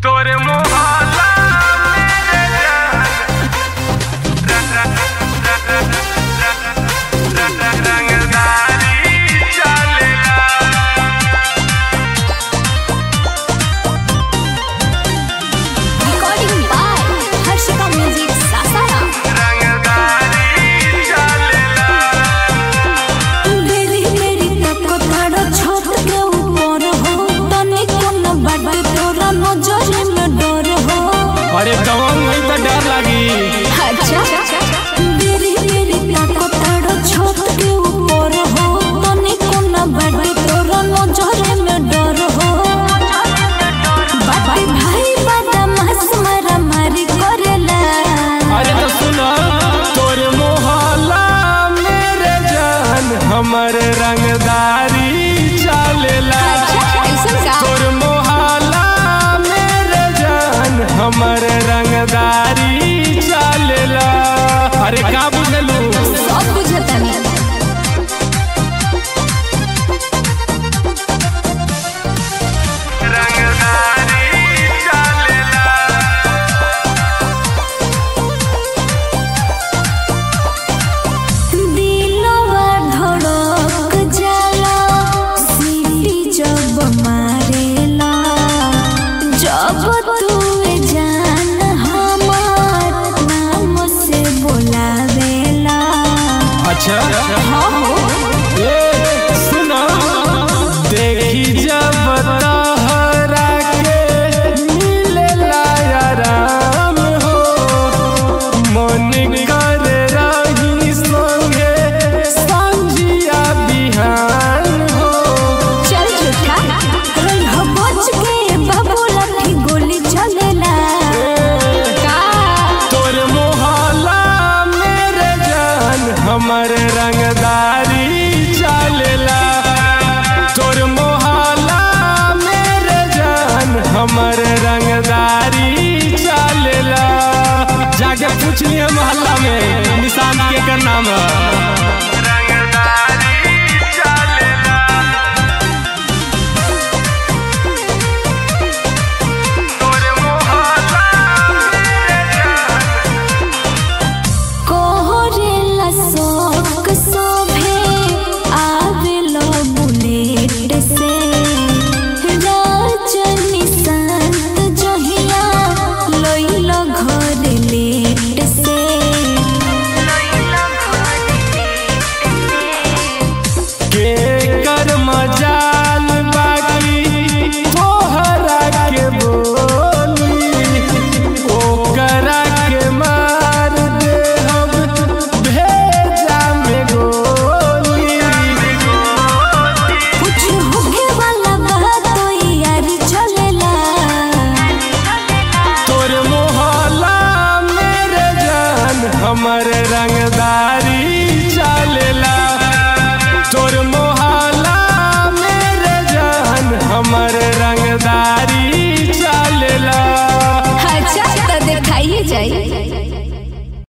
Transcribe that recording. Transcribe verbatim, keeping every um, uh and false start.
तोरे मोहल्ला मेरे जान रंगदारी चलेला। Recording by Harshika Music Sasaram. रंगदारी चलेला। मेरी मेरी तको ताड़ा छत के ऊपर हो तने कोन बाटे तोरा नजर में डर हो। अरे कौन नहीं तो डर लगी। अच्छा मेरी मेरी तको ताड़ा छत के ऊपर हो तने कोन बाटे तोरा नजर में डर हो। बाबा भाई बदमाश मारा मारी करेला। अरे तो सुनो तोरे मोहल्ला मेरे जान हमर रंगदारी चलेला। ऐसा का तोरे मोहल्ला मेरे जान हमर रंगदारी चलेला। अरे का बुझलू सब बुझता नहीं। रंगदारी चलेला। दिलवा धड़क जाला सीटी जब मारेला। जब तू जान हमार नाम से बोलावेला। अच्छा हाँ हो ए सुनो देखी जब तहरा के मिलेला आराम हो मन कर रही संगे संजिया बिहान हो। चल झूठा रह बच के बाबू लाठी गोली चलेला। का तोर मोहल्ला मेरे जान हमर रंगदारी चलेला। तोर मोहल्ला मेरे जान हमर रंगदारी चलेला। जाके पूछ लिया मोहल्ला में निशान के कर नाम है। रंगदारी चलेला। तोरे मोहल्ला मेरे जान कोहरेला शौक शोभे आवेलो बुलेट से। राजनी संत जहिया लइलो घर लेट से। के कर मजाल बाकी तोहरा के बोली ओकरा के मार दे हम भेजा में गोली। कुछ होके वाला बात तो यार चलेला। तोर मोहल्ला मेरे जान हमर रंग